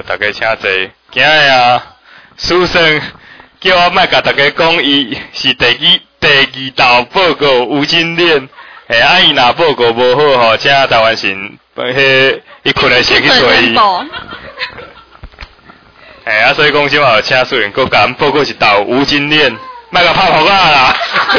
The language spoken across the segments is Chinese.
大家请坐。今日啊，书生叫我莫甲大家讲，伊是第二道报告吴金莲。伊若报告无好吼，请台湾省伊困来先去找伊。所以讲即嘛请素人，佮甲咱报告一道吴金莲，莫甲拍扑克啦。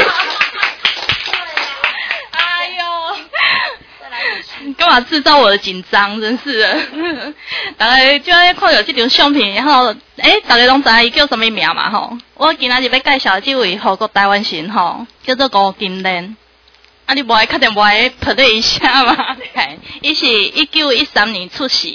干嘛制造我的紧张？真是的。大家就爱看到这张相片，然后大家拢知伊叫什么名嘛吼？我今仔日要介绍这位韩国台湾神吼，叫做吴金莲。你无爱确定无爱play一下嘛？伊是1913年出世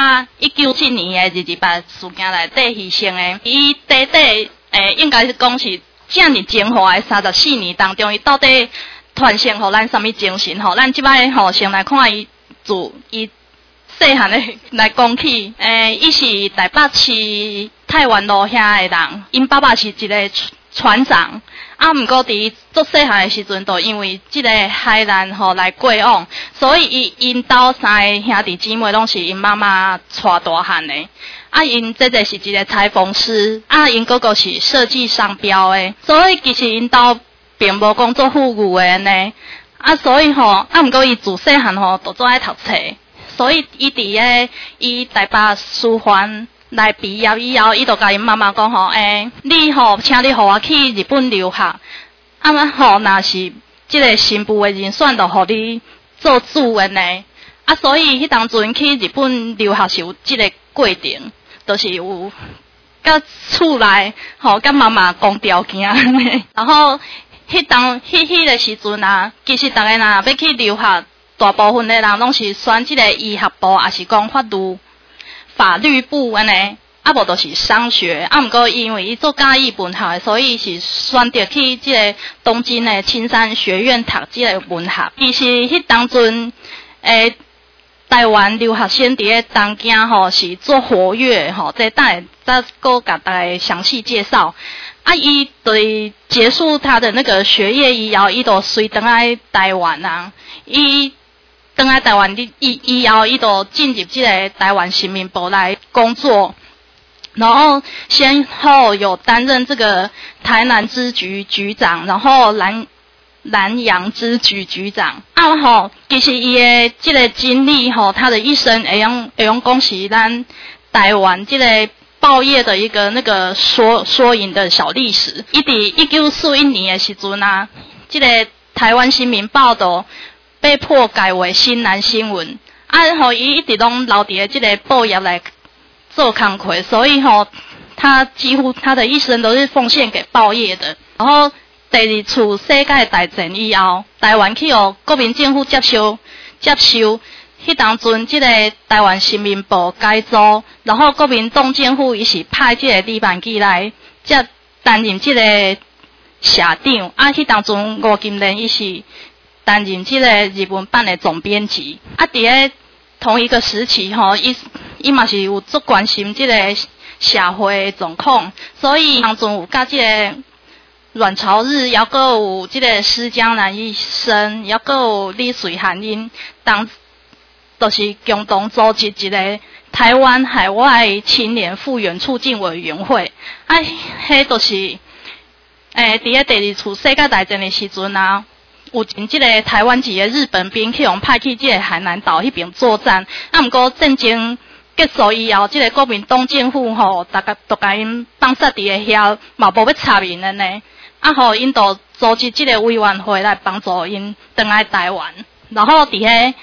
，1997年的28事件内底牺牲的。伊短应该是讲是这么精华的34年当中，伊到底传承互咱什么精神吼？咱即摆吼先来看伊自伊细汉的来讲起，伊是台北市太原路遐的人，因爸爸是一个船长。毋过伫足细汉的时阵，就因为即个海难吼来过往，所以因兜三个兄弟姊妹拢是因妈妈带大汉的。因这个是一个裁缝师，因哥哥是设计商标的，所以其实因兜并无讲做富裕的呢。所以吼，毋过伊自细汉吼就做爱读册，所以伊伫伊台北师范来毕业以后，伊就甲因妈妈讲吼，你吼，请你互我去日本留学，若是即个新妇的人选，就互你做主的呢。所以迄当阵去日本留学是有即个过程，就是有甲厝内吼，甲妈妈讲条件然后迄个时阵啊，其实大家若要去留学，大部分的人拢是选即个医学部，也是讲法律部安尼，无就是商学。毋过因为伊做嘉义文学的，所以是选择去即个东京的青山学院读即个文学。其实迄当阵，台湾留学生伫个东京吼是做活跃吼，这等下再搁甲大家详细介绍。伊对结束他的那个学业以后，伊就随回来台湾啊，伊。回来台湾以后，伊就进入这个台湾新民部来工作，然后先后有担任这个台南支局局长，然后南洋支局局长。其实伊的这个经历他的一生会用讲是咱台湾这个报业的一个那个缩影的小历史。伊伫1941年的时阵啊，这个台湾新民报都被迫改为新南新闻，伊一直拢留伫这个报业来做工课，所以他几乎他的一生都是奉献给报业的。然后第二次世界大战以后，台湾去由国民政府接收，迄当阵这个台湾新民报改组，然后国民党政府伊是派这个李万基来接担任这个社长。迄当阵吴金莲伊是担任这个日文版的总编辑。伫个同一个时期伊嘛是有足关心这个社会的状况，所以当阵有甲这个阮朝日，也阁有这个施江南医生，也阁有李水涵因就是共同组织一个台湾海外青年复原促进委员会。迄就是伫个第二次世界大战的时阵啊，有即个台湾籍的日本兵去用派去即个海南岛迄边作战。毋过战争结束以后，即个国民党政府大家都甲因放杀伫个遐，嘛无要插因的呢。因就组织即个委员会来帮助因回来台湾。然后伫个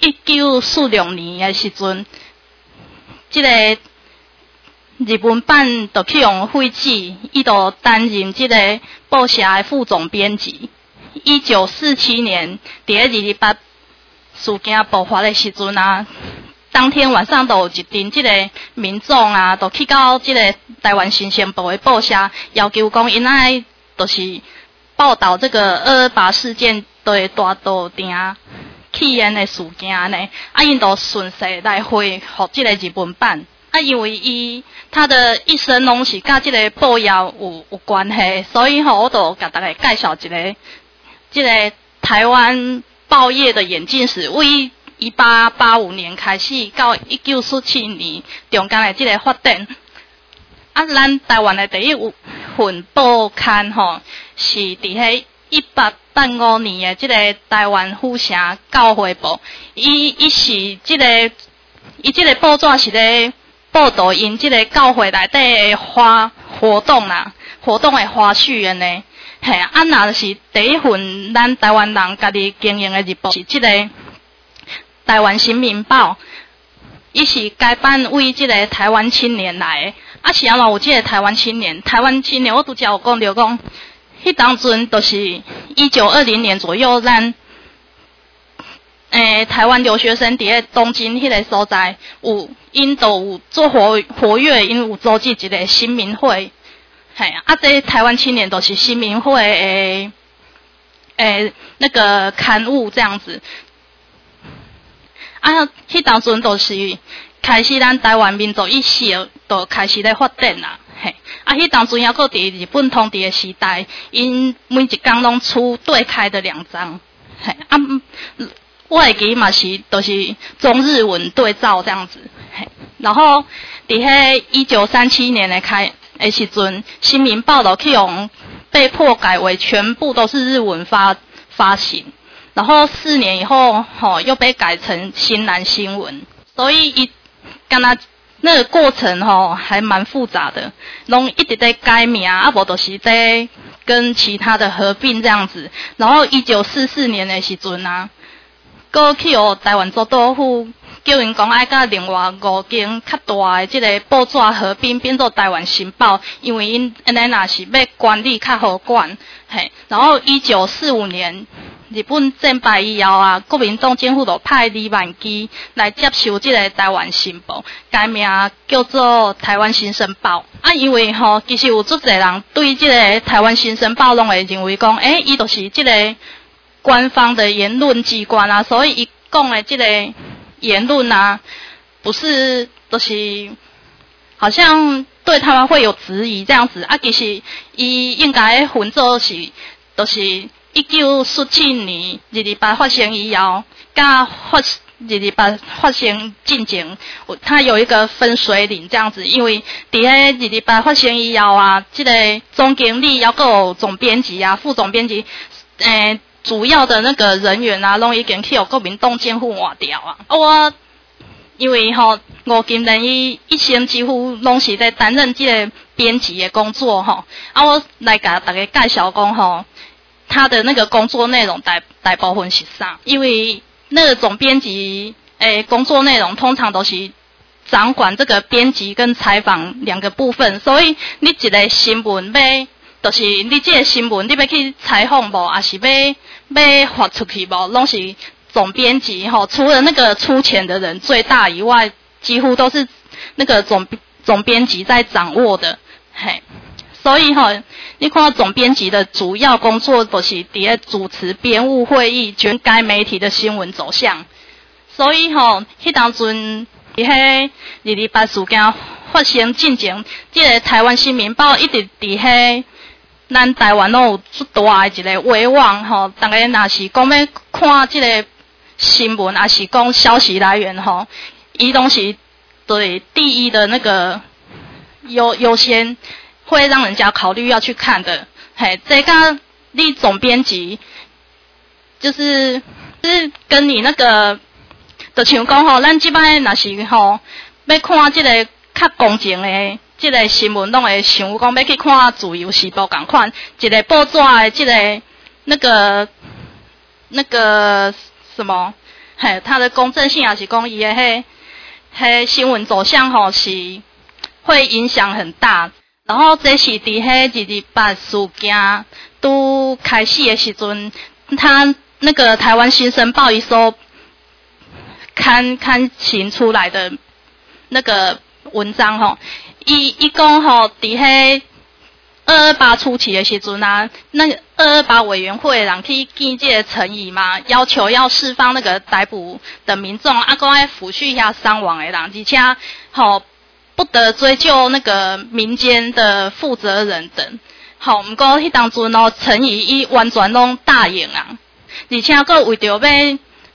1946年的时阵，即个日文版就去用废止，伊就担任即个报社的副总编辑。1947年，伫个228事件爆发的时阵啊，当天晚上就有一群即个民众啊，就去到即个台湾新鲜报的报社，要求讲因爱就是报道这个228事件对大道埕起因的事件呢。因就顺势来回复即个日文版。因为他的一生拢是甲即个报业有关系，所以我就甲大家介绍一个即个台湾报业的演进史。为 1885年开始到1947年中间的这个发展。啊，咱台湾的第一份报刊吼，是伫迄1885年的这个台湾府城教会报。伊是这个报纸是咧报道因这个教会内底的活动啦，活动的花絮安尼。嘿，啊，若是第一份咱台湾人家己经营的日报，是这个台湾新民报。伊是改版为这个台湾青年来的。啊，是安怎有这个台湾青年？台湾青年，我拄则有讲着讲，迄当阵就是1920年左右，咱台湾留学生伫咧东京迄个所在，因都有做活跃，因有组织一个新民会。嘿，啊，这台湾青年都是新民会那个刊物这样子。啊，迄当阵都是开始咱台湾民族意识就开始咧发展啦，嘿。啊，迄当阵还佫伫日本统治的时代，因每一天拢出对开的2张，嘿。啊，我会记嘛是都是中日文对照这样子，嘿。然后伫迄1937年的时阵，新民报就去用被迫改为全部都是日文发行。然后4年以后，又被改成新南新闻，所以敢若那个过程还蛮复杂的，拢一直在改名，啊无就是在跟其他的合并这样子。然后1944年的时阵啊，搁去由台湾总督府叫因讲爱甲另外5间较大的这个报纸合并变做台湾新报，因为因安尼若是要管理较好管，嘿。然后1945年。日本战败以后啊，国民党政府就派李万基来接收这个台湾新报，改名叫做台湾新生报。啊，因为其实有足侪人对这个台湾新生报拢会认为讲，伊就是这个官方的言论机关啊，所以伊讲的这个言论啊，不是就是好像对他们会有质疑这样子啊。其实伊应该分作是，就是1947年228发生以后，甲228发生进前，它有一个分水岭这样子。因为伫迄228发生以后啊，这个总经理还有总编辑啊、副总编辑，主要的那个人员啊，拢已经去由国民党政府换掉啊。我因为吴金莲伊一生几乎拢是在担任这个编辑的工作啊，我来甲大家介绍讲他的那个工作内容大部分是啥？因为那个总编辑工作内容通常都是掌管这个编辑跟采访2个部分，所以你一个新闻就是你这个新闻你要去采访无，还是要发出去无，拢是总编辑除了那个出钱的人最大以外，几乎都是那个总编辑在掌握的，嘿。所以你看到总编辑的主要工作就是伫咧主持编务会议，全该媒体的新闻走向。所以迄当阵伫迄228事件发生进前，这个台湾新民报一直伫迄咱台湾拢有足大的一个威望大家若是讲要看这个新闻，还是讲消息来源伊拢是对第一的那个优先。会让人家考虑要去看的，嘿，这个你总编辑就是跟你那个，就像讲咱即摆若是要看这个较公正的这个新闻，拢会想讲要去看自由时报共款，一个报纸的这个那个什么，嘿，它的公正性也是讲伊的迄新闻走向是会影响很大。然后这是伫迄228事件都开始的时阵，他那个台湾新生报伊所刊行出来的那个文章伊讲伫迄228初期的时阵啊，那个228委员会的人去建这个陈仪嘛，要求要释放那个逮捕的民众，啊，搁爱抚恤一下伤亡的人，而且不得追究那个民间的负责人等。不过迄当阵陈仪伊完全拢答应啊，而且佫为着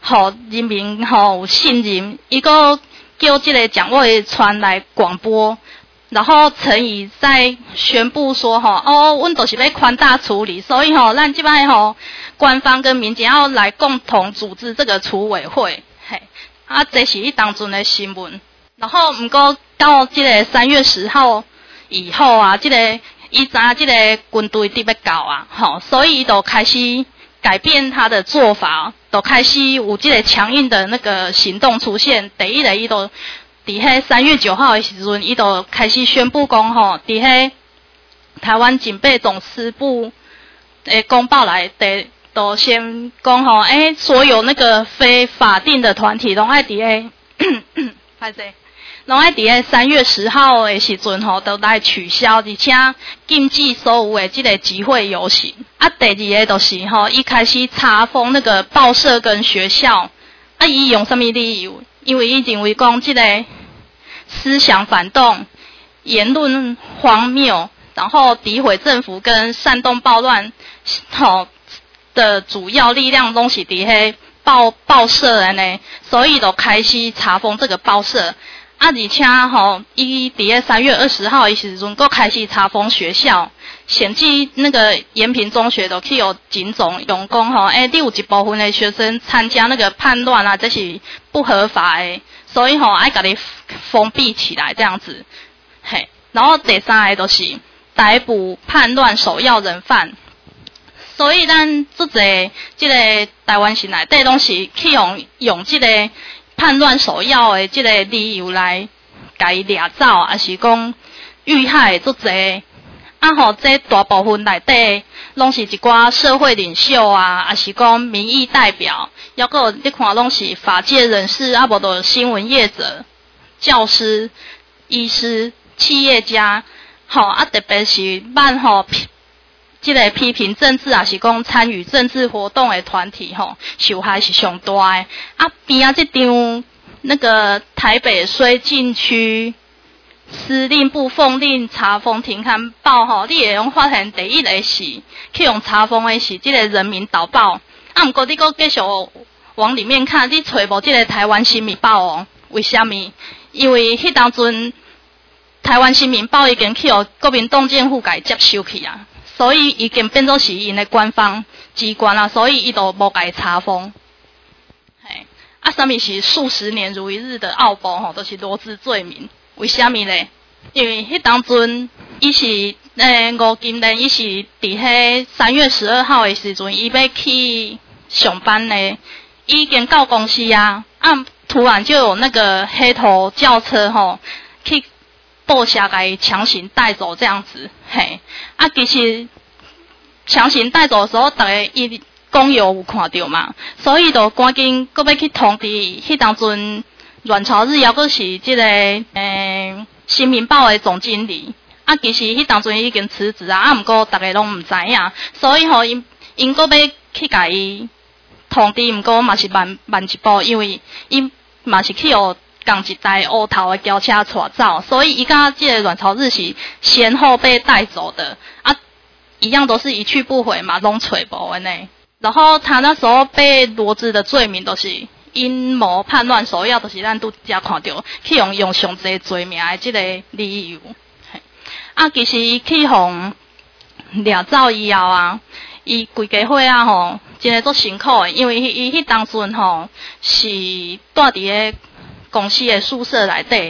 互人民有信任，伊个叫这个蒋渭川来广播，然后陈仪在宣布说阮都是要宽大处理，所以咱这摆官方跟民间要来共同组织这个处委会，嘿，这是伊当阵的新闻。然后不过到这个3月10号以后啊，这个伊知这个军队伫要到啊，所以就开始改变他的做法，就开始有这个强硬的那个行动出现。第一个，伊就伫迄3月9号的时阵，伊就开始宣布讲伫迄台湾警备总司部的公报来都先讲所有那个非法定的团体拢爱伫迄歹势。拢爱伫3月10号的时阵都来取消，而且禁止所有的这个集会游行。第二个就是伊开始查封那个报社跟学校。伊用什么理由？因为伊认为讲这个思想反动、言论荒谬，然后诋毁政府跟煽动暴乱，的主要力量拢是伫迄报社的呢，所以就开始查封这个报社。而且伊伫3月20号的时阵，佫开始查封学校，甚至那个延平中学都去有警总用讲你有一部分的学生参加那个叛乱啊，这是不合法的，所以爱甲你封闭起来这样子。嘿，然后第三个就是逮捕叛乱首要人犯。所以咱这个台湾省内底拢是去用这个叛乱首要的这个理由来甲伊掠走，还是讲遇害足侪。这大部分内底拢是一寡社会领袖啊，还是讲民意代表，抑个你看拢是法界人士，无就新闻业者、教师、医师、企业家，特别是办这个批评政治，也是讲参与政治活动的团体，受害是上大的。边这张那个台北水禁区司令部奉令查封停刊报，你会用发现第一个是去用查封的是这个人民导报。不过你搁继续往里面看，你找无这个台湾新民报哦？为什么？因为迄当阵台湾新民报已经去国民党政府甲伊接收去啊。所以已经变作是因的官方机关啊，所以伊都无甲伊查封。什么是数十年如一日的奥部都是罗织罪名。为什么呢？因为迄当阵伊是吴金莲，伊是伫迄3月12号的时阵，伊要去上班呢，已经到公司啊，突然就有那个黑头轿车去报社甲伊强行带走这样子，其实强行带走的时候，大家伊工友有看到嘛，所以就赶紧搁要去通知迄当阵阮朝日，抑阁是这个新民报的总经理。其实迄当阵已经辞职啊，不过大家拢唔知影，所以因搁要去甲伊通知，不过嘛是慢一步，因为因嘛是去共一台乌头的轿车带走，所以伊甲这个阮朝日是先后被带走的一样都是一去不回嘛，拢找无的呢。然后他那时候被罗织的罪名都是阴谋叛乱首要，都是咱拄则看到去用上侪罪名的这个理由。其实伊去互掠走以后啊，伊规家伙啊真的足辛苦的，因为伊迄当阵是住伫个公司的宿舍内底。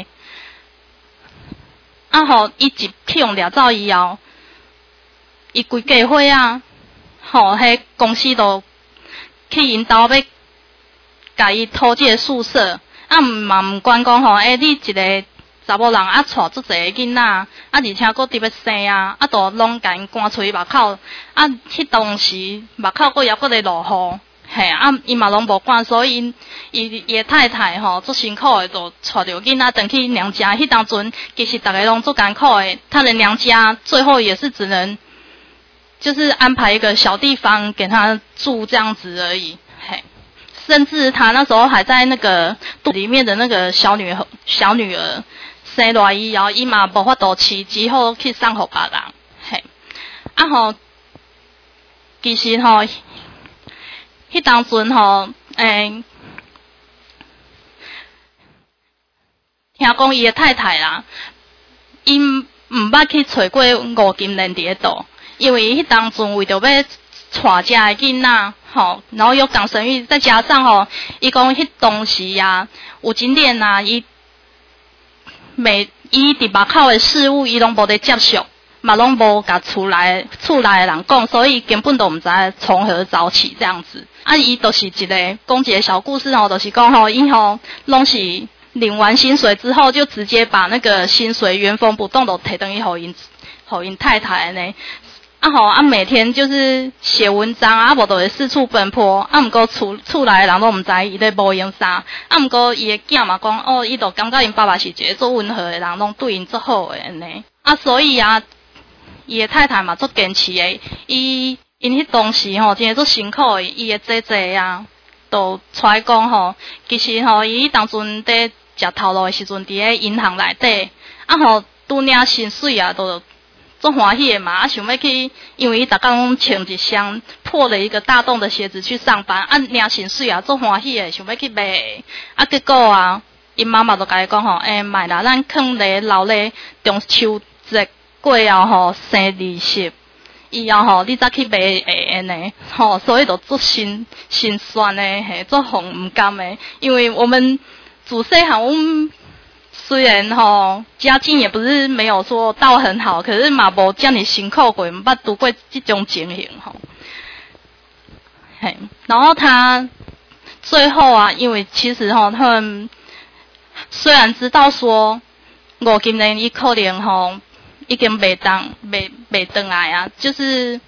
伊一去互掠走以后，伊规家伙啊，迄公司都去因兜要甲伊拖这个宿舍，嘛毋管讲你一个查某人带足侪个囡仔，而且佫伫要生啊，都拢甲因赶出去目口。迄当时目口佫还咧落雨，伊嘛拢无管，所以伊的太太足辛苦的，就带着囡仔回去娘家。迄当阵其实大家拢足艰苦的，他的娘家最后也是只能就是安排一个小地方给他住这样子而已。甚至他那时候还在那个肚里面的那个小女儿生落以后，伊嘛无法度饲，只好去送互别人。其实迄当阵听讲伊的太太啦，伊毋捌去找过吴金莲伫咧倒，因为迄当阵为着要带遮个囡仔，吼，然后又讲生育，再加上吼，伊讲迄当时啊，吴金莲啊，伊伫目口的事务，伊拢无得接受。嘛拢无甲厝内的人讲，所以根本都毋知从何找起这样子。啊，伊就是一个讲一个小故事吼，就是讲吼，伊吼拢是领完薪水之后，就直接把那个薪水原封不动都摕等于互因太太呢。啊吼啊，每天就是写文章啊，无就会四处奔波。啊，毋过厝内的人都毋知伊咧无用啥。啊，毋过伊的囝嘛讲，哦，伊就感觉因爸爸是一个做温和的人，拢对因足好的安尼。啊，所以啊。伊的太太嘛足坚持的，因迄当时吼真诶足辛苦的，伊的姐姐啊，都出来讲吼，其实吼伊当阵伫食头路的时阵，伫咧银行内底，啊吼拄领薪水啊，都足欢喜的嘛，啊想要去，因为伊逐工拢穿一双破了一个大洞的鞋子去上班，啊领薪水啊足欢喜的，想要去买，啊结果啊，因妈妈就甲伊讲吼，莫啦，咱囥咧留咧中秋节。过后吼生利息，以后吼你再去买会安尼，吼所以就足心酸的，嘿，足互毋甘的。因为我们自细汉，我们虽然吼家境也不是没有说到很好，可是嘛无遮尔辛苦过，毋捌拄过这种情形吼。嘿，然后他最后啊，因为其实吼他们虽然知道说吴金莲伊可能吼。已经袂回来啊，就是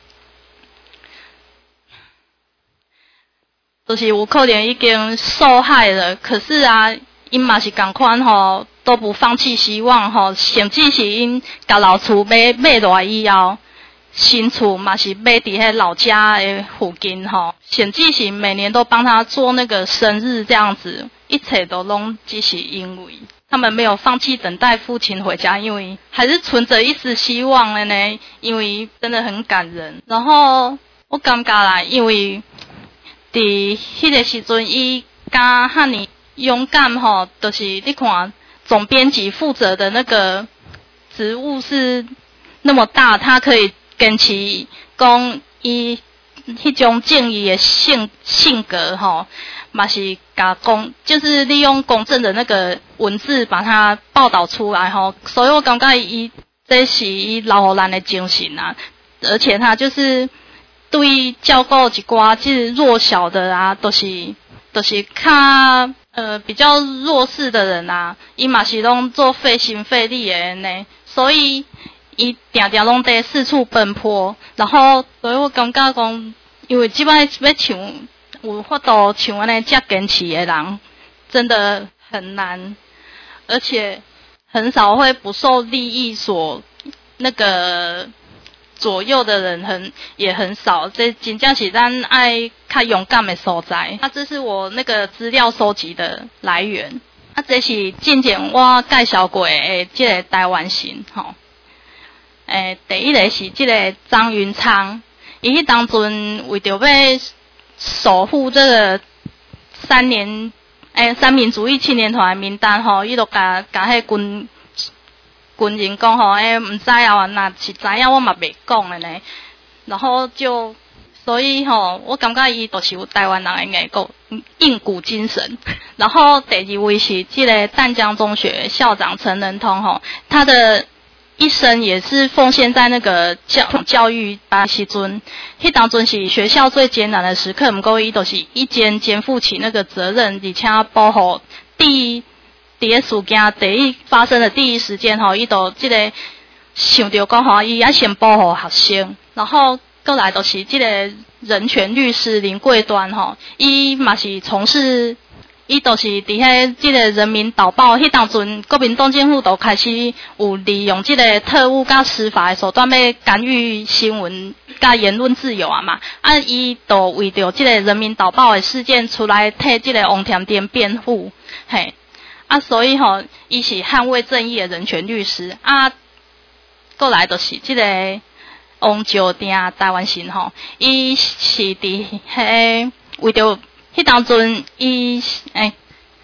有可能已经受害了。可是啊，因嘛是同款吼，都不放弃希望吼，甚至是因甲老厝买落来以后，新厝嘛是买伫迄老家的附近吼，甚至是每年都帮他做那个生日这样子，一切都拢只是因为。他们没有放弃等待父亲回家，因为还是存着一丝希望的呢。因为真的很感人。然后我感觉啦，因为伫迄个时阵，伊敢遐尼勇敢吼，就是你看总编辑负责的那个职务是那么大，他可以坚持讲伊迄种正义的性格吼。嘛是甲就是利用公正的那个文字把它报道出来吼，所以我感觉伊这是伊老互咱的精神啊，而且他就是对照顾一寡就是弱小的啊，都是较比较弱势的人啊，伊嘛是拢做费心费力的呢，所以伊定定拢在四处奔波，然后所以我感觉讲，因为即摆要像。有法度像安尼遮坚持的人，真的很难，而且很少会不受利益所那个左右的人也很少。这真正是咱爱较勇敢的所在。这是我那个资料收集的来源。这是之前我介绍过的这个台湾神吼。第一个是这个张云昌，伊迄当阵为着要守护这个三民主义青年团的名单吼，伊就甲迄军人讲吼，毋知啊，若是知影我嘛袂讲的呢。然后所以吼，我感觉伊就是有台湾人的硬骨精神。然后第二位是这个淡江中学校长陈仁通吼，他的一生也是奉献在那个教育时阵，迄当阵是学校最艰难的时刻，不过伊都是一肩负起那个责任，而且保护伫个事件第一发生的第一时间吼，伊都这个想着讲吼，伊要先保护学生，然后过来就是这个人权律师林桂端吼，伊嘛是从事。伊就是伫迄即个人民导报，迄当阵国民党政府都开始有利用即个特务甲司法的手段，要干预新闻甲言论自由啊嘛。伊都为着即个人民导报的事件出来替即个王甜甜辩护，嘿。所以吼，伊是捍卫正义的人权律师。过来就是即个王石定台湾神吼，伊是伫迄为着。迄当阵，伊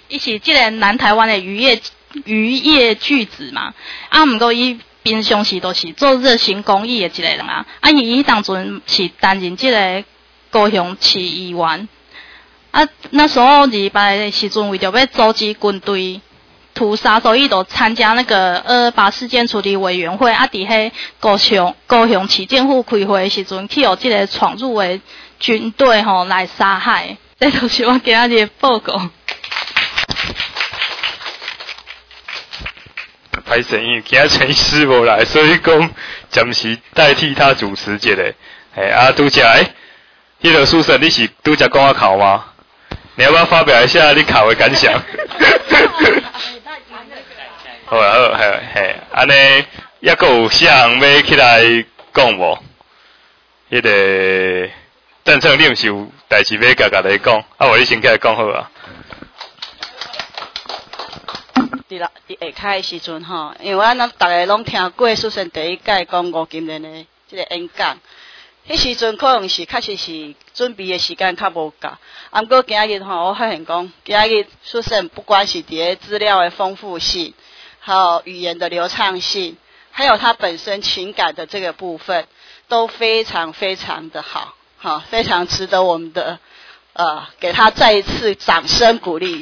伊是即个南台湾的渔业巨子嘛，毋过伊平常时都是做热心公益的一个人啊。伊当阵是担任即个高雄市议员。那时候28的时阵，为着要阻止军队屠杀，所以就参加那个228事件处理委员会。伫迄高雄市政府开会的时阵，去互即个闯入的军队来杀害。这就是我今仔日的报告。 歹势，因为今仔陈医师无来，所以讲暂时代替他主持这个。拄则迄个苏生，你是拄则讲我考吗？你要不要发表一下你考的感想？好啊好，安尼抑阁有啥人要起来讲无？迄个郑成你毋是有代志要甲你讲，我你先起来讲好啊。 伫下骹的时阵吼，因为咱逐个拢听过苏生第一届讲吴金莲的即个演讲。迄时阵可能是确实是准备的时间较无够，毋过今日我发现讲，今日苏生不管是伫资料的丰富性，还有语言的流畅性，还有他本身情感的这个部分，都非常非常的好，非常值得我们的给他再一次掌声鼓励。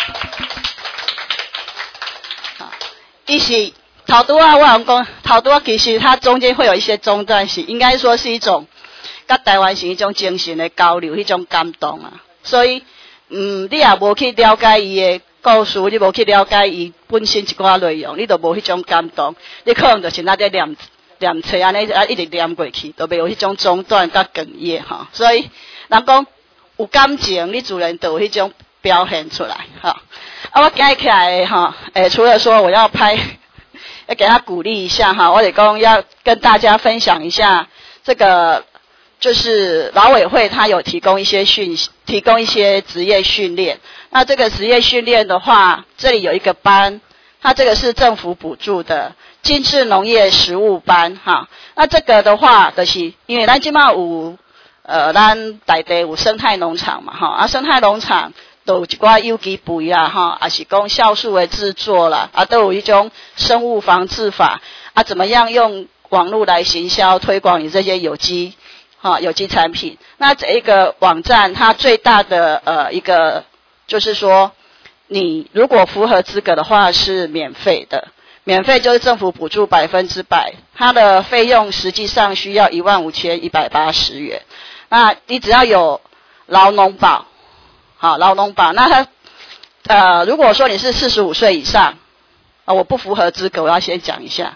伊是头拄我讲头拄其实它中间会有一些中断性，应该说是一种甲台湾是一种精神的交流，一种感动啊。所以你也无去了解伊的故事，你无去了解伊本身一寡内容，你就无迄种感动。你可能就是那在念册安尼一直念过去，就袂有迄种中断甲哽咽哈。所以人讲有感情，你自然就有迄种表现出来哈。我今日起来哈，除了说我要给他鼓励一下哈，我得讲要跟大家分享一下这个，就是劳委会他有提供一些职业训练。那这个职业训练的话，这里有一个班，它这个是政府补助的精致农业实务班哈。那这个的话，就是因为咱即马有咱内地有生态农场嘛哈，生态农场都有一寡有机肥啦，哈，也是讲酵素的制作啦，都有一种生物防治法，怎么样用网络来行销推广你这些有机产品。那这一个网站它最大的一个就是说，你如果符合资格的话是免费的，免费就是政府补助100%，它的费用实际上需要15180元。那你只要有劳农保。好，劳农保，那他如果说你是45岁以上，我不符合资格，我要先讲一下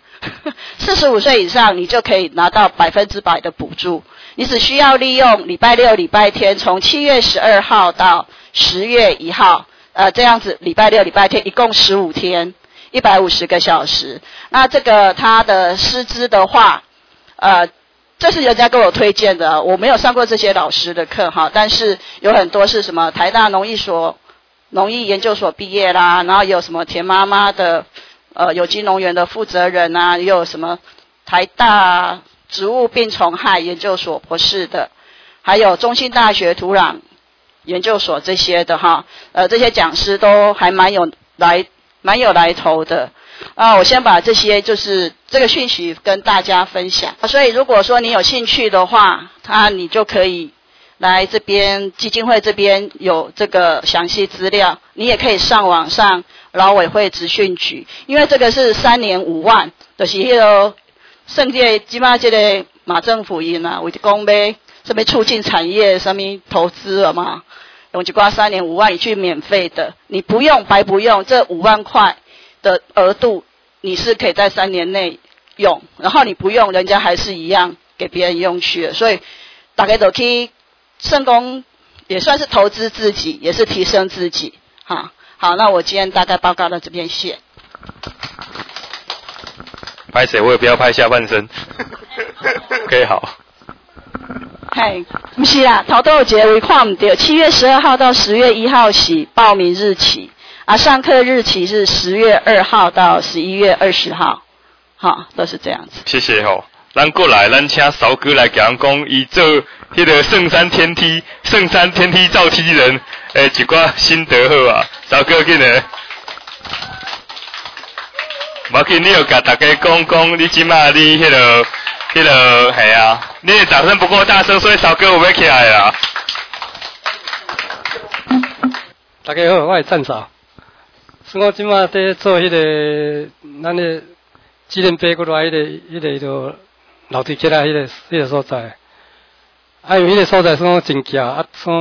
，45岁以上你就可以拿到100%的补助，你只需要利用礼拜六、礼拜天，从7月12号到10月1号，这样子礼拜六、礼拜天一共15天，150个小时。那这个他的师资的话，这是人家给我推荐的，我没有上过这些老师的课哈，但是有很多是什么台大农艺研究所毕业啦，然后也有什么田妈妈的有机农园的负责人啊，也有什么台大植物病虫害研究所博士的，还有中兴大学土壤研究所这些的哈，这些讲师都还蛮有来头的。我先把这些就是这个讯息跟大家分享。所以如果说你有兴趣的话，你就可以来这边基金会这边有这个详细资料，你也可以上网上劳委会职训局，因为这个是3年5万，就是迄个圣界即马这个马政府因啊，为讲要什么促进产业什么投资了嘛，用一寡3年5万你去免费的，你不用白不用，这5万块的额度你是可以在3年内用，然后你不用人家还是一样给别人用去了，所以大家都去圣公也算是投资自己，也是提升自己哈。好，那我今天大概报告到这边谢。 拍谁我也不要拍下半身可以好。 嘿，不是啦，头都有一个位看唔到，7月12号到10月1号是报名日期。上课日期是10月2号到11月20号，好，都是这样子。 谢谢咱过来，咱请韶哥来甲咱讲，伊做迄个圣山天梯造梯人，一寡心得好啊。韶哥紧嘞，无紧，你要甲大家讲，你即马你迄个系啊，你的掌声不够大声，所以韶哥有要起来啦。 大家好，我是赞少。所以我即马在做迄个咱的纪念碑过来迄个楼梯起来迄个所在。啊，因为迄个所在算真狭，啊，算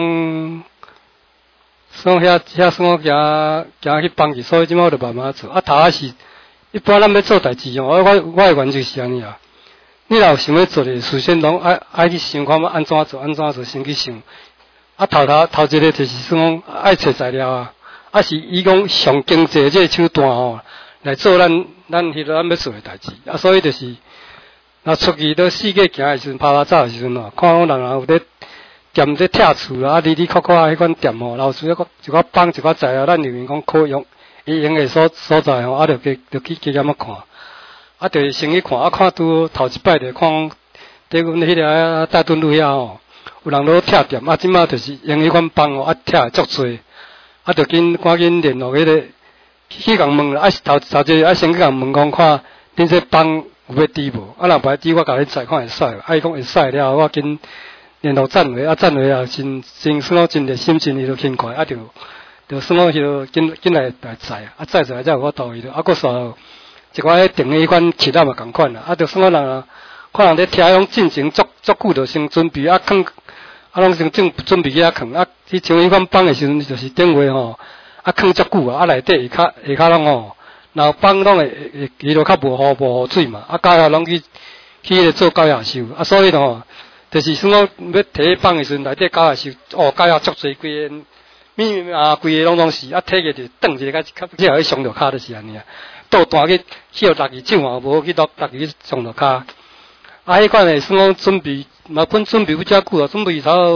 遐算我行去放弃，所以即马我就慢慢做。啊，头仔是一般咱要做代志哦，我的原则是安尼啊。你若有想要做的，事先拢爱去想看要安怎做，先去想。啊，头一个就是算讲爱找材料啊，啊是以讲上经济这个手段吼来做咱迄个咱要做的代志。啊，所以就是。若出去到世界行诶时阵，拍走诶时阵哦，看讲人有咧店咧拆厝啦，啊，里里扣扣啊，迄款店吼，然后有一寡帮一寡材料，咱认为讲可用，伊用诶所在吼，啊，就去加减啊看，啊，就是先去看，啊，看拄头一摆就看，伫阮迄个大墩路遐吼，有人咧拆店，啊，即马就是用迄款帮吼，啊，拆足多，啊，就赶紧联络迄个去共问啦，啊，头一啊，先去共问讲看，恁这帮。有要滴无？啊，若歹滴，我甲你载看会使。啊，伊讲会使了，我紧联络赞会，啊，赞会啊，真算讲真热心，真伊就轻快，啊，就算讲就紧来载，啊，载才有法度伊着，啊，佫煞一寡迄订迄款旗仔嘛共款啦，啊，就算讲人看人咧听迄种进前足久，就先准备啊，放啊，拢先准备去遐放，啊，去像迄款放诶时阵，就是顶话吼，啊，放足久啊，啊，内底下骹拢吼。然后放拢会伊就较无雨水嘛，啊高压拢去迄个做高压收，啊所以吼，就是算讲要摕放诶时阵，内底高压收，高压足侪规个，规个拢是，啊摕个就转一个较去上着骹就是安尼啊，倒弹去落去手嘛无去落去上着骹，啊迄款诶算讲准备，嘛本准备不遮久啊，准备差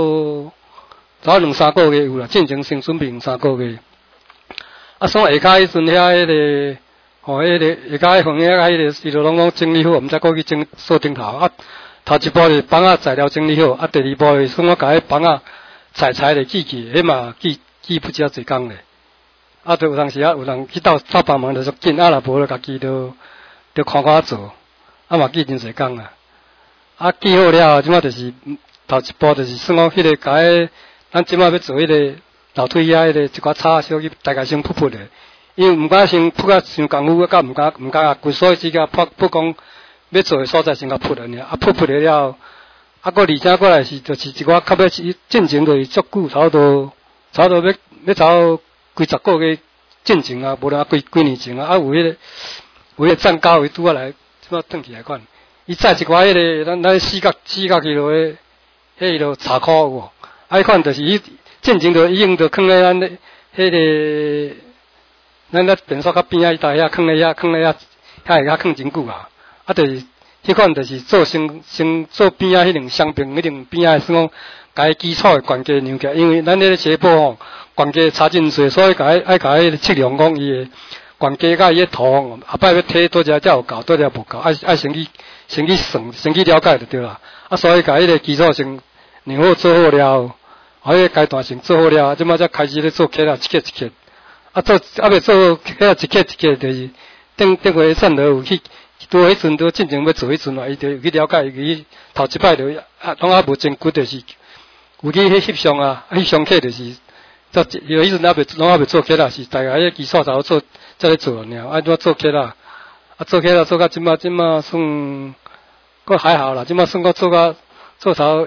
2、3个月有啦，进前先准备2、3个月，啊算下骹迄阵遐迄个。哦，迄个下骹迄份迄个伊就拢整理好，毋则过去整锁顶头啊。头一步是帮材料整理好，啊，第二步是算我甲迄帮裁咧记，迄嘛记不遮侪工咧。啊，就有当时有人去斗帮忙就足紧，啊，若无就家己就看做，啊嘛记真侪工啦。啊，记好了，即马就是头一步就是算讲迄个甲咱即马要做迄个楼梯遐迄个一寡草小去大概先铺咧。因为毋敢先铺甲伤功夫，甲毋敢啊，规所以只甲铺讲要做诶所在先甲铺了尔，啊铺了，啊个而且过来是就是一寡较要进前就是足久，差不多要差几十个月进前啊，无啦几年前啊，有迄个站高位拄啊来，即摆转起来看，伊载一寡迄个咱四角去落迄落茶壳有无？啊，迄款就是伊进前就已经就放咧咱迄个。咱咧便所较边仔伊搭遐放咧遐遐会较放真久啊！啊，就是迄款就是做先做边仔迄种双边迄种边仔，算讲甲伊基础诶关节量起来，因为咱迄个斜坡吼关节差真侪，所以爱甲伊测量讲伊诶关节甲伊诶图，后摆要摕倒只才有够，倒只无够，爱先去算，先去了解就对啦。啊，所以甲迄个基础先量好做好了，啊，迄个阶段先做好了，即马才开始咧做起来一克。啊，未做，遐一克，就是顶回散落有去，拄迄阵都进前要做迄阵啊，伊就有去了解，伊头一摆就拢无真骨，就是有去翕相啊，翕相客就是，有迄阵拢未做起啦，是大概迄基础才好做，才咧做尔，啊，怎做起啦？啊，做起啦，做到即马算，佫还好啦，即马算佫做超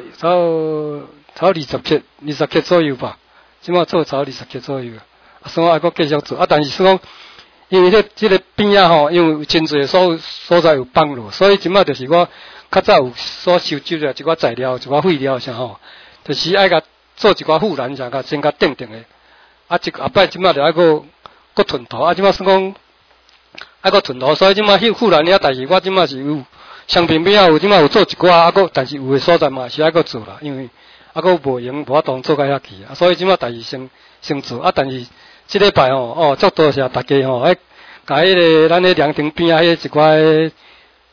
20克左右吧，即马做超20克左右。算我还佫继续做，啊，但是算讲，因为这个边仔吼，因为有真侪所在有放落，所以即马就是我较早有所收集的一寡材料、一寡废料啥吼，就是爱甲做一寡护栏啥，甲先甲定的，啊，后摆即马就爱佫囤土，啊，即马算讲爱佫囤土，所以即马迄护栏遐，但是我即马是有双边边仔有即马有做一寡，啊，佫但是有诶所在嘛是爱佫做啦，因为啊佫无用，无法度做到遐去，啊，所以即马但是先做，啊，但是。即礼拜足多谢大家吼，甲迄个咱迄凉亭边仔迄一寡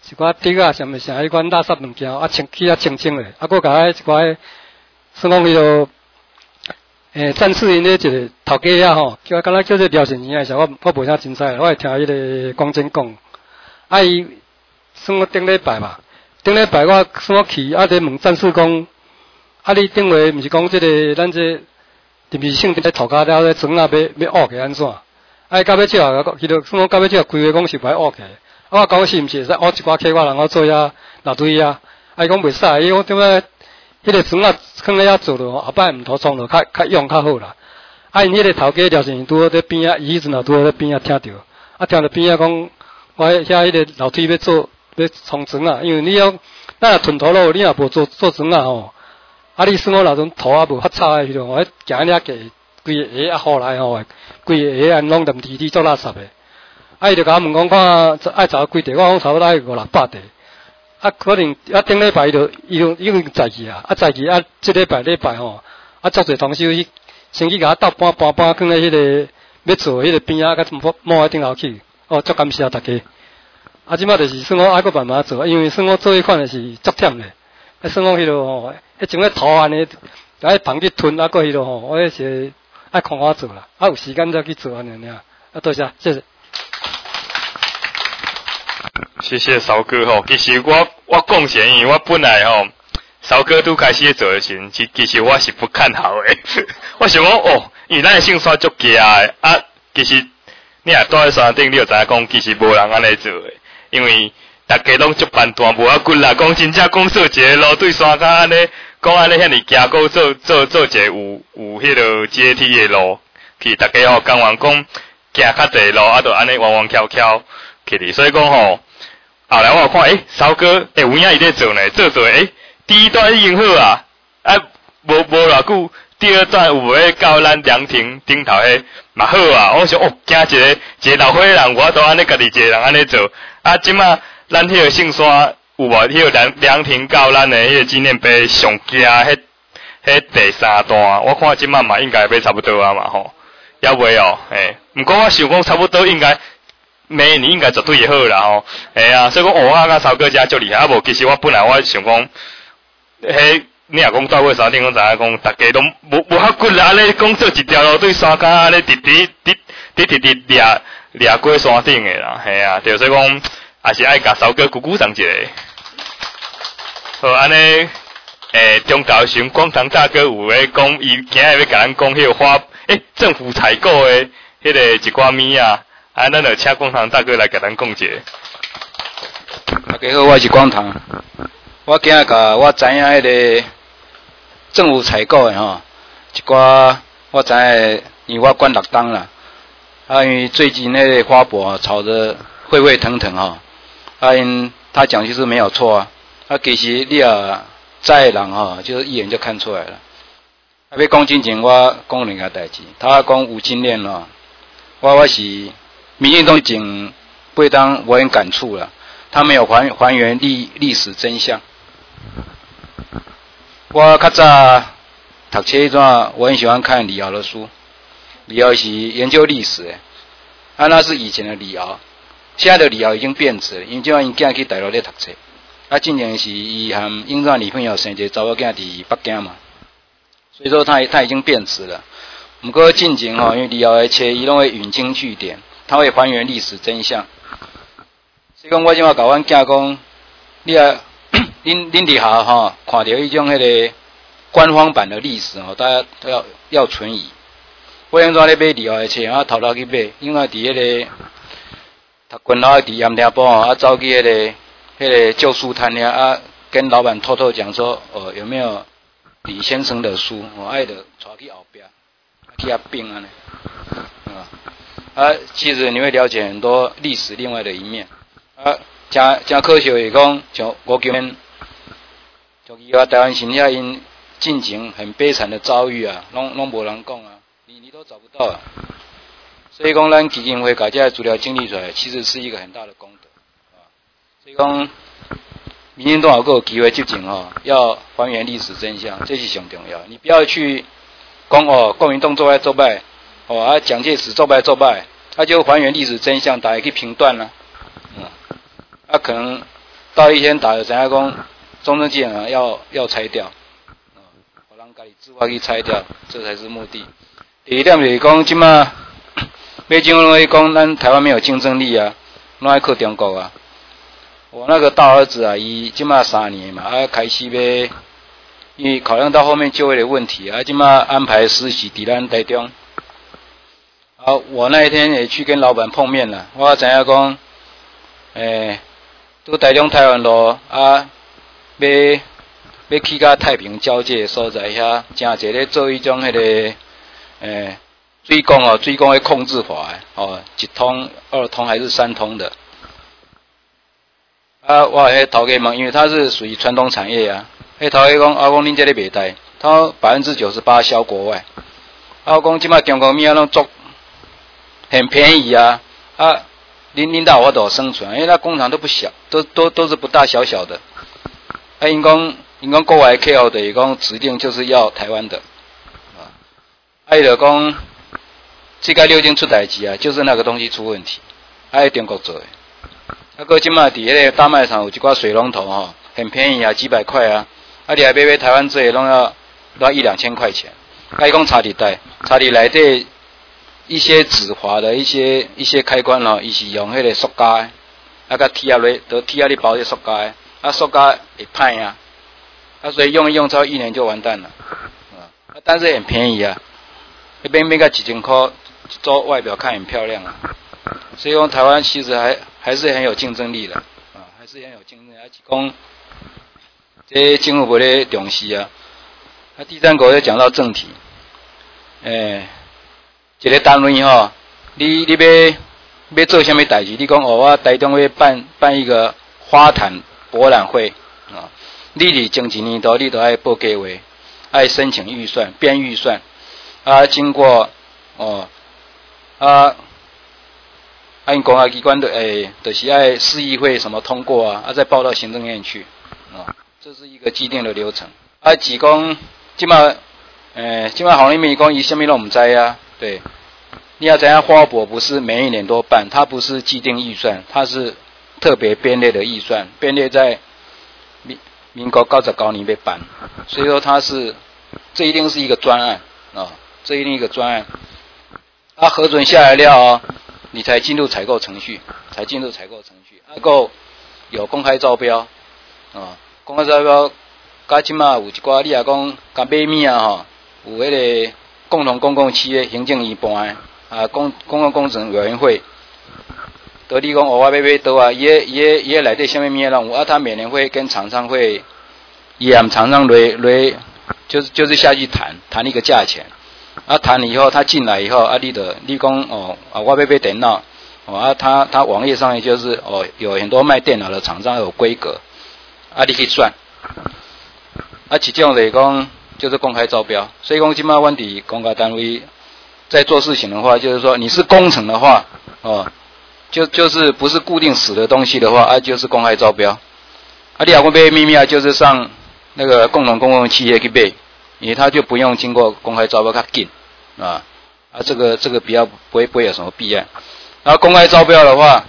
一寡竹啊，什么啥迄款垃圾物件清清咧，佫甲迄一寡算讲迄落战士因咧一个头家吼，叫敢若叫做廖先生诶时候，我无啥真知，我会听迄个光真讲，伊算我顶礼拜吧，顶礼拜我算我去伫问战士讲，你顶回毋是讲即个咱这是毋是圣殿头家了咧砖啊要挖起安怎？到尾只啊，伊就算讲到尾只啊，规划讲是要挖起。我讲是毋是会使挖一寡客我人我做遐垃堆啊？伊讲袂使，伊讲点解？迄个砖啊，放咧遐做咯，后摆毋涂创咯，较用较好啦。因迄个头家廖先生拄好伫边仔，伊迄阵也拄好伫边仔听着，听着边仔讲，我遐迄个楼梯要冲砖啊，因为你要咱若吞头路，你若无做砖啊吼，你算我那种土啊无发臭诶迄种，我行遐个规个下啊雨来吼，规个下安拢淋滴滴做垃圾诶。伊就甲我问讲，看爱找几地，我讲差不多爱500-600地。可能顶礼拜伊就已经在去啊，在去即礼拜吼，足侪同事先去甲斗搬放咧迄个要做迄个边仔，甲摸喺顶头去。足感谢大家。即摆就是算我佫慢慢做，因为算我做迄款是足忝咧。算我迄落吼，种个土安尼，放去吞，佫迄落吼，我迄是爱看我做啦，有时间再去做安尼尔。多谢，谢谢。 谢谢韶哥吼，其实我贡献，因为我本来吼，韶哥拄开始做的时阵，其实我是不看好的。我想讲因为咱的姓山足强的其实你若住喺山顶，你就知影讲，其实无人安尼做的，因为大家拢足办断，无骨啦。讲真正讲说一个路对山骹安尼，讲安尼遐尼行过做一个有迄落阶梯的路，去大家吼讲完讲行较地路，就安尼弯弯翘翘去哩，所以讲吼。后来我有看，韶哥，有影伊咧做呢，做第一段已经好啊，无偌久，第二段有无咧到咱凉亭顶头迄嘛好啊，我想惊一个老岁人，我都安尼家己一个人安尼做，即马咱迄个圣山有无迄个凉亭到咱的迄个纪念碑上惊迄第3段，我看即马嘛应该要差不多啊嘛吼，要袂哦，毋过我想讲差不多应该。明年应该绝对会好啦吼，所以讲我甲韶哥遮足厉害，无其实我本来我想讲，你若讲到尾山顶，我知影讲，大家都无遐骨啦，安尼讲做一条路对山骹安尼直掠过山顶的啦，对，所以讲也是爱甲韶哥鼓掌一下。好，安尼中高雄广场大哥有咧讲，伊今日要甲咱讲迄个花，政府采购的迄个一寡物啊。咱就请广堂大哥来给咱讲解。 大家好，我是广堂。我今日甲我知影迄个政府采购的吼，一寡我知影，因为我管6档啦。因为最近那个花博炒得沸腾腾哈，因他讲就是没有错啊。其实你也在人哈，就是一眼就看出来了。要讲真正我讲两个代志，他讲吴金链哦，我是。民进党警不当我很感触了，他没有还原历史真相。我较早读册迄阵，我很喜欢看李敖的书，李敖是研究历史的，那是以前的李敖，现在的李敖已经变质了，因为今晚因囝去大陆咧读册，今年是伊和英国女朋友生一个查某囝伫北京嘛，所以说他已经变质了。不过近前因为李敖的册伊拢会引经据典。他会还原历史真相，所以讲我今仔甲阮囝讲，你啊，恁伫下看到迄种迄个官方版的历史大家都要存疑。我现在咧买李敖的册，头去买，因为伫迄个读军校伫盐埕埔走去迄个旧书摊遐跟老板偷偷讲说，有没有李先生的书，爱的带去后壁，去遐并安尼。其实你会了解很多历史另外的一面。真可惜是讲，像59年，就台湾新亚因进行很悲惨的遭遇拢无人讲你都找不到所以讲，咱基金会把这些资料整理出来，其实是一个很大的功德所以讲，民进党有机会执政要还原历史真相，这是上重要。你不要去讲国民党做歹。蒋介石做败，就还原历史真相，大家去评断了。可能到一天打就知影讲中正纪念堂要拆掉，互人家己自发去拆掉，这才是目的。第二点就是讲，即马美军认为讲咱台湾没有竞争力啊，拢爱靠中国啊。我那个大儿子啊，伊即马3年嘛，开始要，因为考量到后面就业的问题啊，即马安排实习伫咱台中。我那一天也去跟老板碰面了，我知影讲，都台中台湾路啊，要去到太平交界的所在遐，真侪咧做一种迄个，水工的控制法的，1通、2通还是3通的。我迄头家问，因为它是属于传统产业啊，迄头家讲，讲恁这个袂带，他98%销国外。我讲即摆中国物仔拢做很便宜啊，恁大有法度生存，因为那工厂都不小，都是不大小小的。因讲国外客户的讲指定就是要台湾的，伊就讲，这个6间出代志啊，就是那个东西出问题，中国做的。个即马伫迄个大卖场有一寡水龙头吼，很便宜啊，几百块啊，你还买台湾做的拢要1-2千块钱。伊讲插伫内底一些止滑的一些开关咯，伊是用迄个塑胶的，甲贴落，都贴咧包迄塑胶的，塑胶会歹啊，所以用超1年就完蛋了，但是很便宜啊，一边个1000块，做外表看很漂亮啊，所以讲台湾其实还是很有竞争力的，还是很有竞争力，是讲这政府无咧重视啊。第三个要讲到正题，一个单位吼，你要做什么代志？你讲我台中要办一个花坛博览会啊，你伫前一年度你都爱报计划，爱申请预算，编预算经过因公安机关的就是爱市议会什么通过啊，再报到行政院去这是一个既定的流程。只讲即马黄立明讲伊什么拢唔知啊，对，你要知影花博不是每一年都办，它不是既定预算，它是特别编列的预算，编列在民国99年被办，所以说这一定是一个专案这一定一个专案，核准下来了你才进入采购程序，够有公开招标公开招标，甲即马有一寡你也讲甲买物啊有迄个共同公共企业行政院办公共工程委员会，都你讲我要买倒啊，伊个内底什么物仔拢有他每年会跟厂商会，伊和厂商就是下去谈一个价钱。谈以后，他进来以后，你讲我要买电脑，他网页上面就是有很多卖电脑的厂商有规格，你可以算，其中来讲就是公开招标，所以讲今嘛阮伫公家单位在做事情的话，就是说你是工程的话，就是不是固定死的东西的话，就是公开招标，你若讲买秘密就是上那个共同公共企业去买。因为他就不用经过公开招标较紧这个比较不会有什么弊案。然后公开招标的话，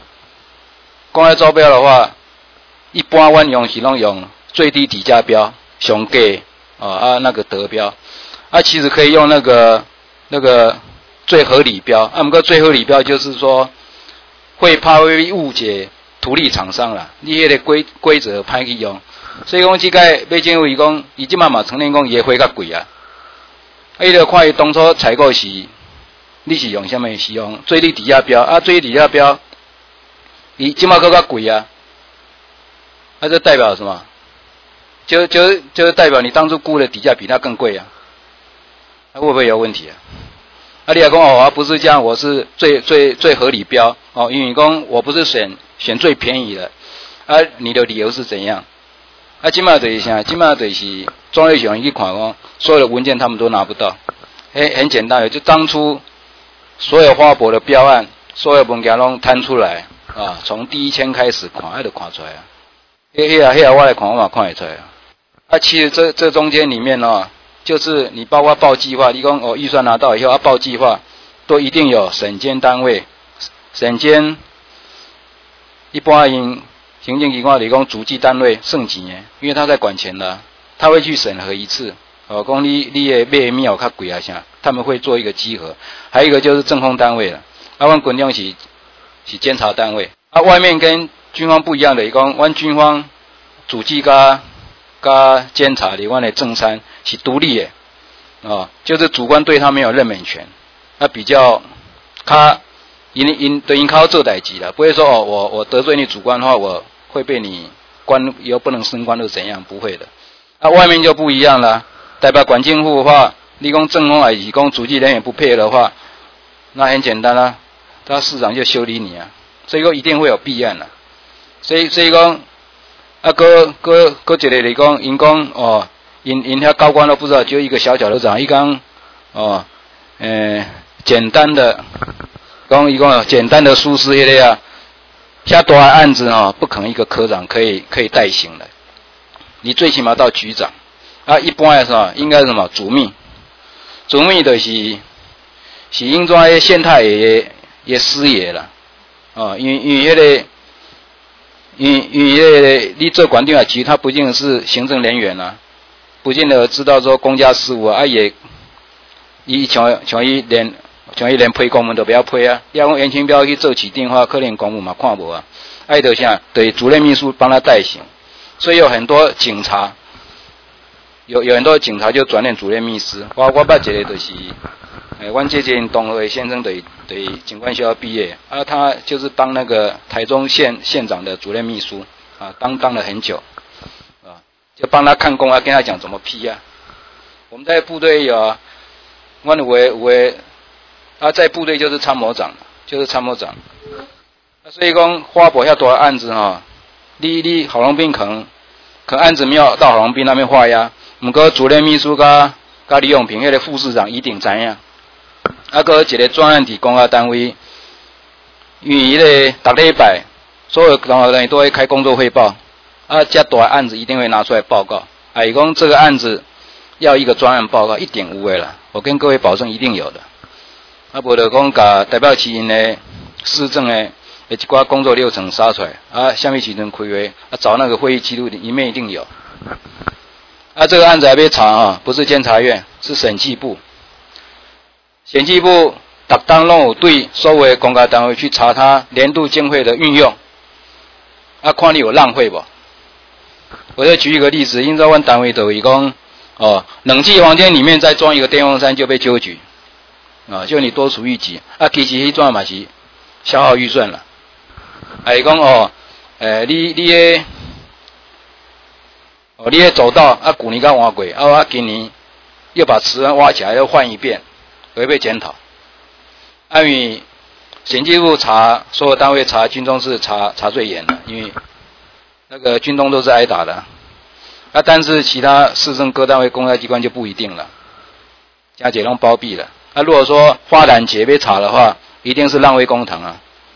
一般阮用是拢用最低底价标上价那个得标其实可以用那个最合理标不过最合理标就是说会怕会误解图利厂商啦，你迄个规则歹去用。所以讲，即个买政府伊讲，伊即嘛承认讲伊会较贵啊。伊就看伊当初采购时，你是用什么？是用最低底价标最低底价标，伊即嘛更较贵啊。这代表什么？就是代表你当初估的底价比他更贵啊。会不会有问题啊？你若讲不是这样，我是最合理标因为讲我不是选最便宜的你的理由是怎样？即马就是啥？即马就是专业学员去看讲，所有的文件他们都拿不到。很简单的，就当初所有花博的标案，所有文件拢摊出来从第一签开始看，就看出来啊。迄我来看，我嘛看得出来其实这中间里面就是你包括报计划，你讲预算拿到以后报计划，都一定有审监单位，审监一般因行政机关里讲主计单位剩钱的，因为他在管钱的，他会去审核一次。讲你的买庙较贵啊啥，他们会做一个稽核。还有一个就是政风单位了，阮军中是监察单位。外面跟军方不一样的，伊讲阮军方主计加监察里，阮的正三是独立的，就是主官对他没有任免权，比较因靠做代志了，不会说我得罪你主官的话，我会被你官以后不能升官或怎样，不会的。外面就不一样了，代表管进户的话，你讲政风还是讲主计人员不配合的话，那很简单啦，他市长就修理你啊，所以说一定会有弊案啦。所以讲搁一个来讲，因讲因遐高官都不知道，就一个小小的长，伊讲简单的讲，伊讲简单的疏失迄类啊，遐大的案子不可能一个科长可以代行的，你最起码到局长一般的什么应该是什么主秘就是应怎个县太也师爷啦，因为你做管定啊，其实他不仅是行政人员啊，不见得知道说公家事务也像伊连批公文都不要批啊，要讲严清标去做市长话，可能公务嘛看无啊，就啥对主任秘书帮他代行，所以有很多警察。有很多警察就转任主任秘书，我捌一个就是，阮姐姐同学先生对警官学校毕业，他就是当那个台中县长的主任秘书当了很久，就帮他看工跟他讲怎么批啊。我们在部队有阮有的在部队就是参谋长，所以讲花博遐大案子你郝龙斌可能案子没有到郝龙斌那边画押。不过主任秘书甲李永平迄个副市长一定知影，个一个专案伫公家单位，因为迄个每礼拜所有同学人员都会开工作汇报，这大案子一定会拿出来报告。伊讲这个案子要一个专案报告，一定有的啦，我跟各位保证一定有的。无就讲甲代表市因的市政的一寡工作流程杀出来，什么时阵开会，找那个会议记录里面一定有。这个案子还被查不是监察院，是审计部。审计部每当拢有对所有的公家单位去查他年度经费的运用，看你有浪费不？我再举一个例子，因为阮单位都有讲，冷气房间里面再装一个电风扇就被纠举，就你多出一级，其实迄桩嘛是消耗预算了。伊讲你的走道去年刚挖过，我今年又把池湾挖起来，又换一遍，会被检讨。因为审计部查所有单位查军中是查最严的，因为那个军中都是挨打的。但是其他市政各单位公家机关就不一定了，加解拢包庇了。如果说发展节被查的话，一定是浪费公帑啊。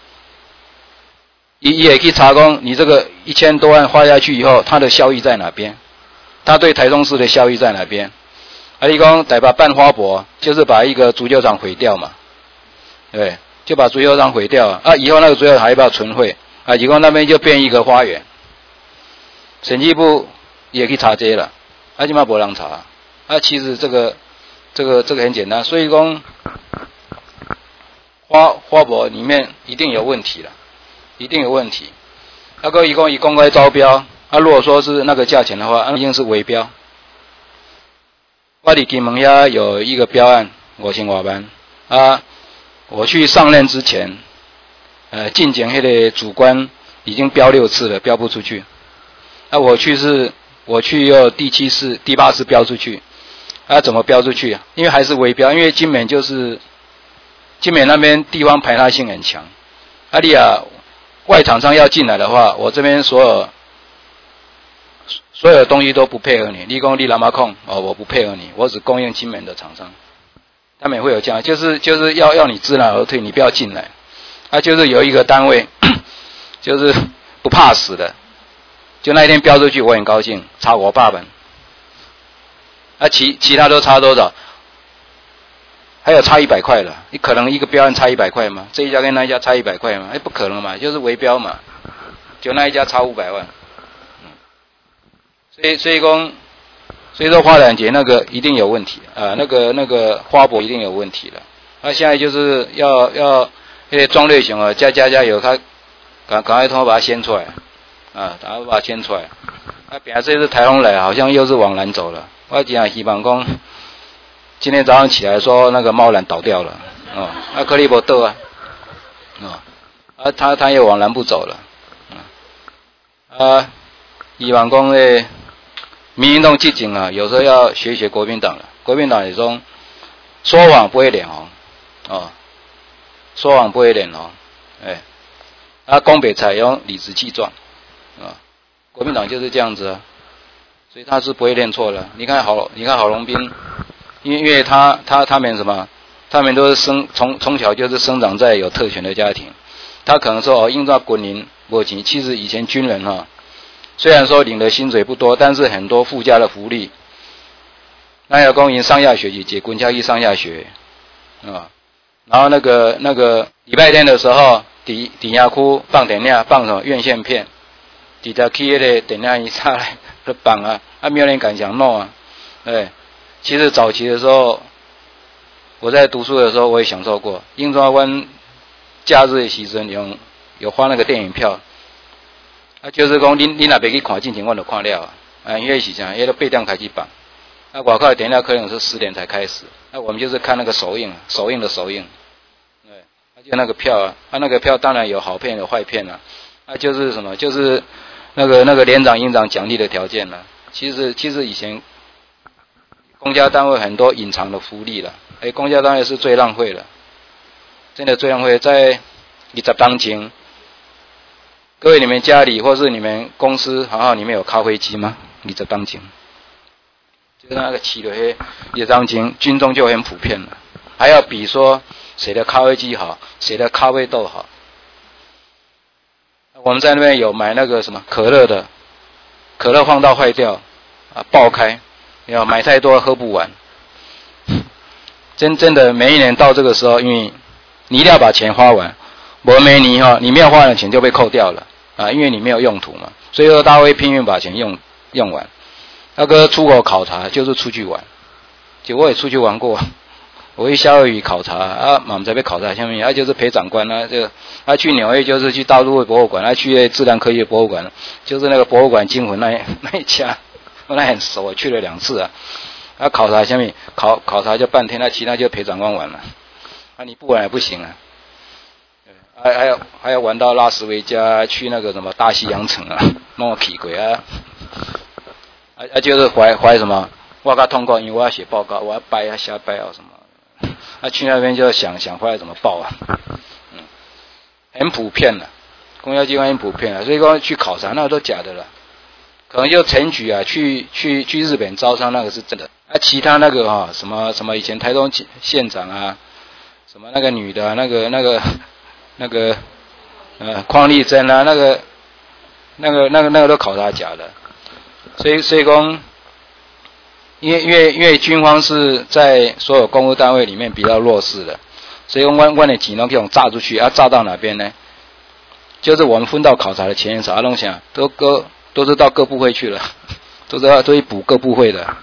也可以查公，你这个1000多万花下去以后，它的效益在哪边？它对台中市的效益在哪边？你讲台北办花博，就是把一个足球场毁掉嘛，对，就把足球场毁掉以后那个足球场还要不要存会？以后那边就变一个花园。审计部也可以查这些了，起码没人查。其实这个很简单，所以讲花博里面一定有问题了。一定有问题。个以公开招标，如果说是那个价钱的话，一定是围标。我伫金门遐有一个标案，5000多万我去上任之前，进前迄个主官已经标6次了，标不出去。我去又第7次、第8次标出去，怎么标出去？因为还是围标，因为金门那边地方排他性很强，外厂商要进来的话，我这边所有东西都不配合你。你讲你南马控我不配合你，我只供应金门的厂商。他们也会有这样，就是要你知难而退，你不要进来。就是有一个单位，就是不怕死的，就那一天标出去，我很高兴，差500万。其他都差多少？还有差100块了，你可能一个标案差100块吗？这一家跟那一家差100块吗？不可能嘛，就是围标嘛。 就那一家差500万。所以说花篮节那个一定有问题啊，那个花博一定有问题了。那现在就是要那些庄瑞雄啊，加油，他赶快通把它掀出来啊，赶快把它掀出来。啊，本来这次台风来，好像又是往南走了。我讲希望讲，今天早上起来说那个猫缆倒掉了，哦，那克利伯倒啊，他也往南部走了，希望讲呢，民进党激进啊，有时候要学国民党了。国民党也说谎不会脸红，哦，说谎不会脸红，讲北采用理直气壮，啊，国民党就是这样子啊，所以他是不会练错了。你看郝龙斌，因为他们什么，他们都是从小就是生长在有特权的家庭，他可能说因为军人没钱，其实以前军人哈，虽然说领的薪水不多，但是很多附加的福利。那有公营上下学去，结军校去上下学，啊，然后那个礼拜天的时候，底下区放电影，放什么院线片，底下去那个电影一下来就放啊，没有人敢想弄啊，其实早期的时候，我在读书的时候我也享受过，英抓湾假日的时阵有花那个电影票，就是讲你若别去看进前我就看了啊，因为是这样，因为8点开始放。那外口的电影可能是10点才开始，那我们就是看那个首映，就那个票啊，那个票当然有好片有坏片啊，就是什么，就是那个连长营长奖励的条件了。其实以前公家单位很多隐藏的福利了，公家单位是最浪费了，真的最浪费。在20当前，各位你们家里或是你们公司，好好里面有咖啡机吗？20当前。就是那个起的20当前，军中就很普遍了，还要比说谁的咖啡机好，谁的咖啡豆好。我们在那边有买那个什么可乐的，可乐放到坏掉啊，爆开，要买太多喝不完。真的每一年到这个时候，因为你一定要把钱花完，每年哈你没有花完的钱就被扣掉了啊，因为你没有用途嘛，所以说大家会拼命把钱用完。那个出国考察就是出去玩，就我也出去玩过，我去夏威夷考察啊，我们在被考察下面，就是陪长官啊，去纽约就是去大都会博物馆，去自然科学博物馆，就是那个博物馆惊魂那一家，我那很熟，我去了2次啊。考察下面考察就半天，其他就陪长官玩了，你不玩也不行啊。还要玩到拉斯维加，去那个什么大西洋城啊，弄个起鬼啊。就是怀什么？我较痛苦，因为我要写报告，我要掰啊、瞎掰啊什么。去那边就想回来怎么报啊，很普遍了，公交机关很普遍了，所以说去考察那个都假的了，可能就陈局啊，去日本招商那个是真的，其他那个什么以前台东县长啊，什么那个女的、啊，那个邝丽珍啊，那个都考察假的。所以说，因为军方是在所有公务单位里面比较弱势的，所以我的钱都给我炸出去，炸到哪边呢？就是我们分到考察的钱少，东西都是到各部会去了，都是补各部会的。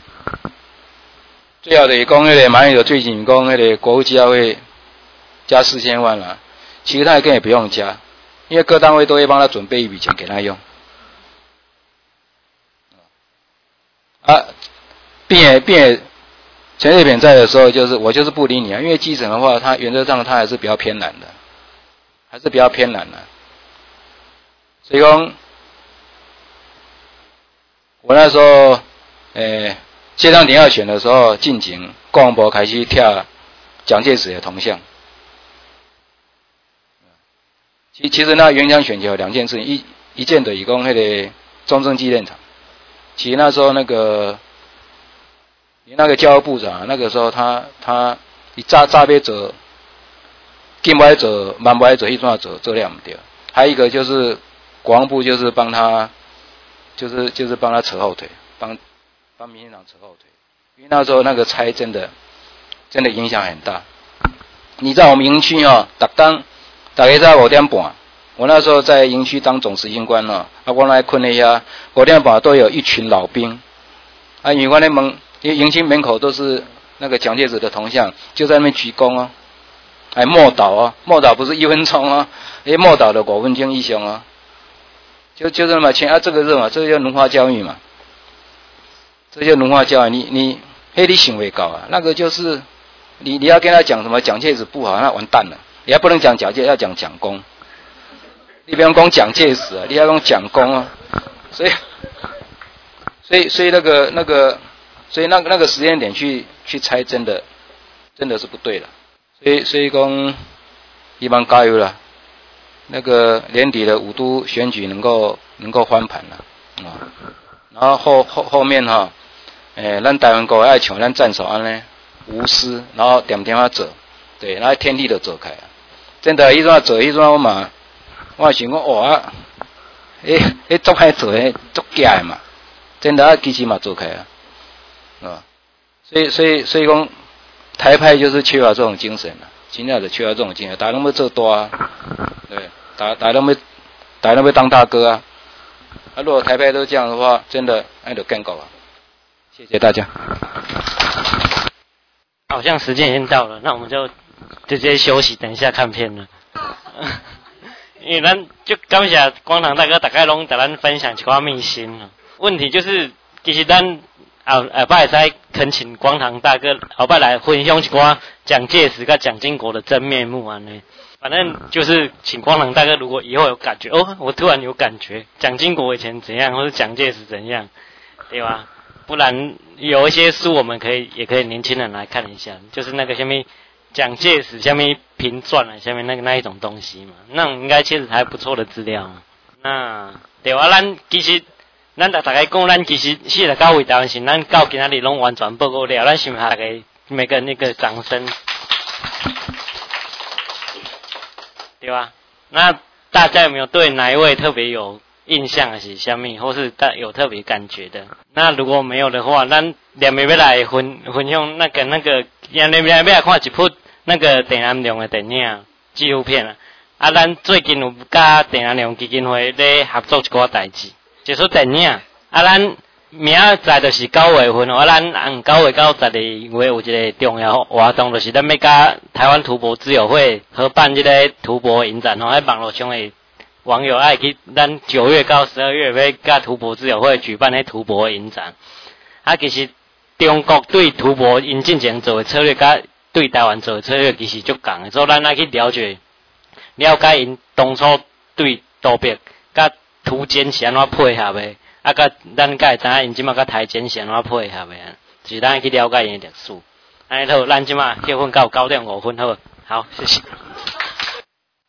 最好的讲那个马英九最近讲那个国务机要会加4000万了，其实他根本也不用加，因为各单位都会帮他准备一笔钱给他用。陈水扁在的时候，我就是不理你啊，因为基层的话，他原则上他还是比较偏蓝的，所以说，我那时候，谢长廷要选的时候，进前国防部开始贴蒋介石的铜像。其实那原乡选举有2件事情，一件的以讲那个中正纪念场。其实那时候那个教育部长，那个时候他一炸别做，金不爱做，蛮不爱做，一种要做了不对。还有一个就是国防部就是帮他，就是帮他扯后腿，帮民进党扯后腿。因为那时候那个差真的影响很大。你在我们营区大家在5点半， 我那时候在营区当总司令官哦，我来困了一下，5点半都有一群老兵，因为我那营区门口都是那个蒋介石的铜像，就在那边鞠躬哦，默祷哦，默祷不是1分钟哦，默祷的5分钟以上哦，就是那么前这个是嘛，这个叫文化教育嘛，这叫文化教育，你想未到啊，那个就是你要跟他讲什么蒋介石不好，那完蛋了，你还不能讲蒋介石，要讲蒋公。你不要讲蒋介石啊，你要讲蒋公啊，所以那个时间点去猜真的是不对了，所以讲一般加油了，那个年底的5都选举能够翻盘了啊，然后后面哈，咱台湾国爱像咱战守安呢无私，然后点点做，对，然后天地都做开啊，真的迄阵做迄阵我嘛。我想讲啊，做歹做做假的嘛，真的其实嘛做开啊，啊，所以讲台派就是缺乏这种精神了，真的是缺乏这种精神，大家都要做大啊，对，大家都要当大哥啊，如果台派都这样的话，真的那就更够了。谢谢大家。 好像时间已经到了，那我们就直接休息，等一下看片了。因为咱就感谢光堂大哥，大概拢甲咱分享一寡秘辛了。问题就是，其实咱后摆会使恳请光堂大哥后摆来分享一寡蒋介石跟蒋经国的真面目安尼。反正就是请光堂大哥，如果以后有感觉，我突然有感觉，蒋经国以前怎样，或者蒋介石怎样，对吧？不然有一些书我们也可以年轻人来看一下，就是那个什么。蒋介石下面评传啊，下面那一种东西嘛，那种应该确实还不错的资料嘛。那对啊，其实咱大家讲，咱其实49位台湾省，咱到今仔日拢完全报告了，咱想下给每个人一个掌声，对吧？那大家有没有对哪一位特别有印象还是什么，或是有特别感觉的？那如果没有的话，咱两位要来分享那个，两位要来看一部那个郑南榕的电影纪录片啊。咱最近有甲郑南榕基金会咧合作一寡代志，一出电影啊。咱明仔载就是9月份咱9月到12月有一个重要活动，就是咱要甲台湾图博自由会合办这个图博影展喺网络上的网友爱去咱9月到12月要甲图博自由会举办迄图博影展。其实中国对图博因进前做的策略，甲对台湾做的策略其实足共的，所以咱爱去了解因当初对图博甲图鉴是安怎配合的，甲咱会知影因即马甲台检是安怎配合的，就是咱去了解因的历史。安尼好，咱即马结婚到9:05好，好，谢谢。